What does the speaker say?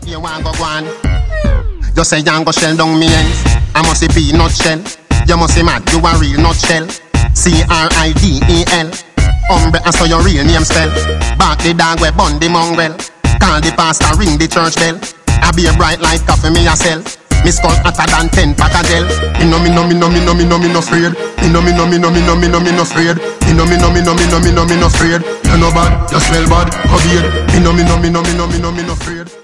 You want go on? Just say you go shell down me ends. I must see peanut shell. You must see mad, you a real nutshell. CRIDEL. Umbre, and so your real name spell. Back the dog we bun the mongrel. Call the pastor, ring the church bell. I be a bright light coffee me yourself. Me skull hotter than 10 pack of gel. Me no afraid. Me no afraid. Me no afraid. You no bad, you smell bad, come here. Me no afraid.